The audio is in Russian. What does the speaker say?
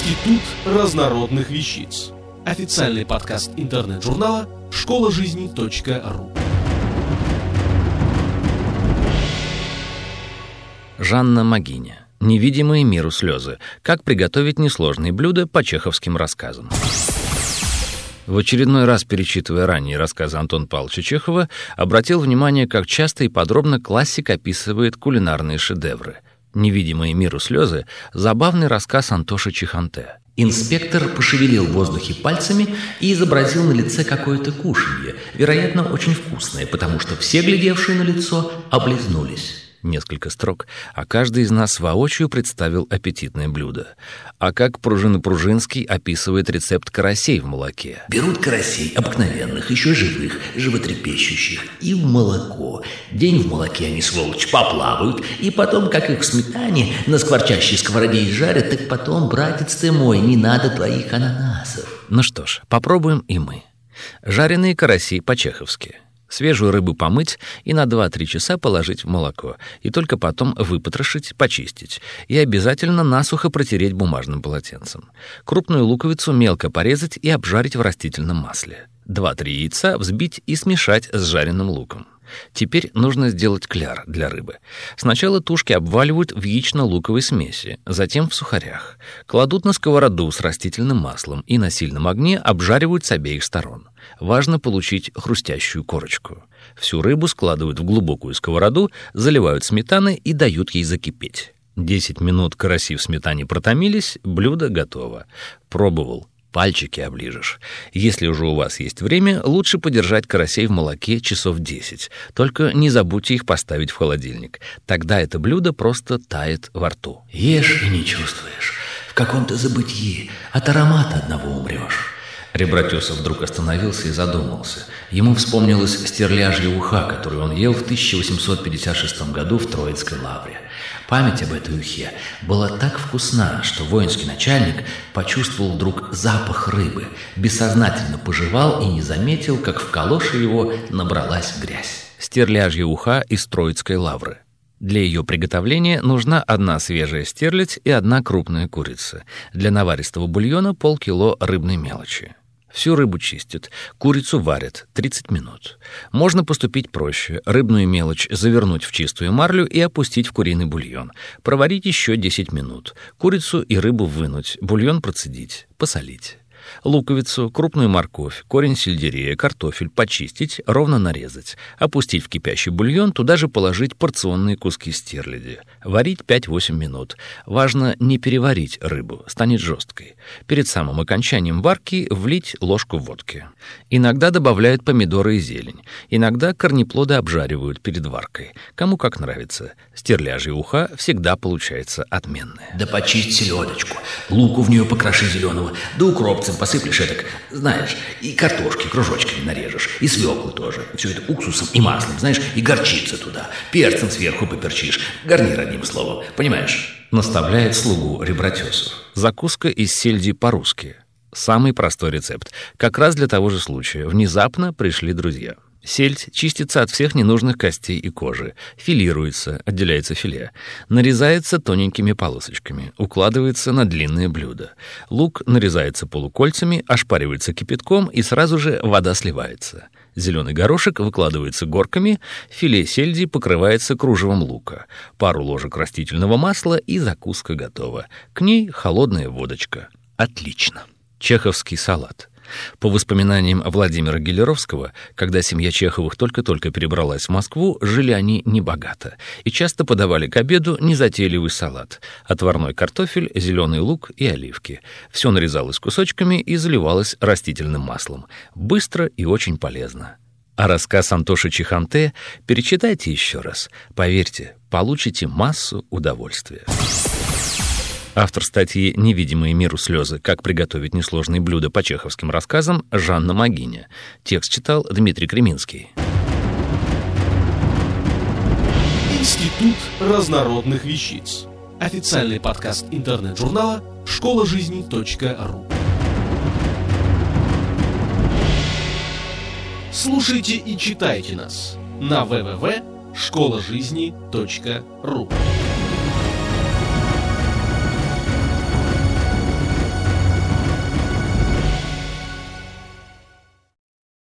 Институт разнородных вещиц. Официальный подкаст интернет-журнала школажизни.ру. Жанна Магиня. Невидимые миру слезы. Как приготовить несложные блюда по чеховским рассказам. В очередной раз, перечитывая ранние рассказы Антона Павловича Чехова, обратил внимание, как часто и подробно классик описывает кулинарные шедевры. «Невидимые миру слезы» — забавный рассказ Антоши Чеханте. Инспектор пошевелил в воздухе пальцами и изобразил на лице какое-то кушанье, вероятно, очень вкусное, потому что все, глядевшие на лицо, облизнулись. Несколько строк, а каждый из нас воочию представил аппетитное блюдо. А как Пружина-Пружинский описывает рецепт карасей в молоке. Берут карасей обыкновенных, еще живых, животрепещущих, и в молоко. День в молоке они, сволочь, поплавают, и потом, как их в сметане на скворчащей сковороде изжарят, так потом, братец ты мой, не надо твоих ананасов. Ну что ж, попробуем и мы. Жареные караси по-чеховски. Свежую рыбу помыть и на 2-3 часа положить в молоко, и только потом выпотрошить, почистить, и обязательно насухо протереть бумажным полотенцем. Крупную луковицу мелко порезать и обжарить в растительном масле. 2-3 яйца взбить и смешать с жареным луком. Теперь нужно сделать кляр для рыбы. Сначала тушки обваливают в яично-луковой смеси, затем в сухарях. Кладут на сковороду с растительным маслом и на сильном огне обжаривают с обеих сторон. Важно получить хрустящую корочку. Всю рыбу складывают в глубокую сковороду, заливают сметаной и дают ей закипеть. 10 минут караси в сметане протомились, блюдо готово. Пробовал. Пальчики оближешь. Если уже у вас есть время, лучше подержать карасей в молоке часов 10. Только не забудьте их поставить в холодильник. Тогда это блюдо просто тает во рту. Ешь и не чувствуешь. В каком-то забытии. От аромата одного умрешь. Ребратесов вдруг остановился и задумался. Ему вспомнилась стерляжья уха, которую он ел в 1856 году в Троицкой лавре. Память об этой ухе была так вкусна, что воинский начальник почувствовал вдруг запах рыбы, бессознательно пожевал и не заметил, как в калоше его набралась грязь. Стерляжья уха из Троицкой лавры. Для ее приготовления нужна 1 свежая стерлядь и 1 крупная курица. Для наваристого бульона полкило рыбной мелочи. Всю рыбу чистят, курицу варят 30 минут. Можно поступить проще. Рыбную мелочь завернуть в чистую марлю и опустить в куриный бульон. Проварить еще 10 минут. Курицу и рыбу вынуть, бульон процедить, посолить. Луковицу, крупную морковь, корень сельдерея, картофель почистить, ровно нарезать. Опустить в кипящий бульон, туда же положить порционные куски стерляди. Варить 5-8 минут. Важно не переварить рыбу, станет жесткой. Перед самым окончанием варки влить ложку водки. Иногда добавляют помидоры и зелень. Иногда корнеплоды обжаривают перед варкой. Кому как нравится. Стерляжья уха всегда получается отменная. Да почисть селедочку, луку в нее покроши зеленого, да укропцем посыплешь этак, знаешь, и картошки кружочками нарежешь, и свеклу тоже. Все это уксусом и маслом, знаешь, и горчица туда. Перцем сверху поперчишь. Гарнир, одним словом. Понимаешь? Наставляет слугу Ребратесов. Закуска из сельди по-русски. Самый простой рецепт. Как раз для того же случая. Внезапно пришли друзья. Сельдь чистится от всех ненужных костей и кожи, филируется, отделяется филе, нарезается тоненькими полосочками, укладывается на длинное блюдо. Лук нарезается полукольцами, ошпаривается кипятком и сразу же вода сливается. Зеленый горошек выкладывается горками, филе сельди покрывается кружевом лука, пару ложек растительного масла и закуска готова. К ней холодная водочка. Отлично. Чеховский салат. По воспоминаниям Владимира Гелеровского, когда семья Чеховых только-только перебралась в Москву, жили они небогато и часто подавали к обеду незатейливый салат: отварной картофель, зеленый лук и оливки. Все нарезалось кусочками и заливалось растительным маслом. Быстро и очень полезно. А рассказ Антоши Чеханте перечитайте еще раз. Поверьте, получите массу удовольствия. Автор статьи «Невидимые миру слезы. Как приготовить несложные блюда по чеховским рассказам» Жанна Магиня. Текст читал Дмитрий Креминский. Институт разнородных вещиц. Официальный подкаст интернет-журнала школажизни.ру. Слушайте и читайте нас на www.школажизни.ру.